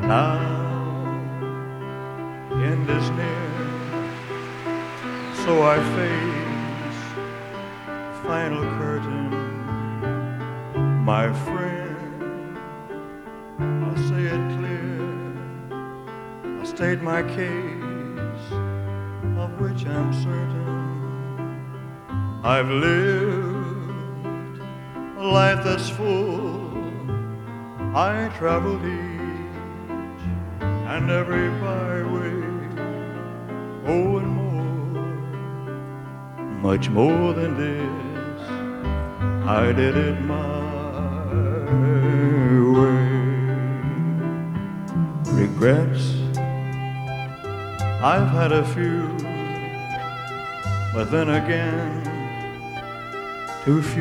Now end is near, so I face the final curtain. My friend, I'll say it clear, I'll state my case, of which I'm certain. I've lived a life that's full. I traveled each and every byway, oh, and more, much more than this, I did it my way. Regrets, I've had a few, but then again, too few.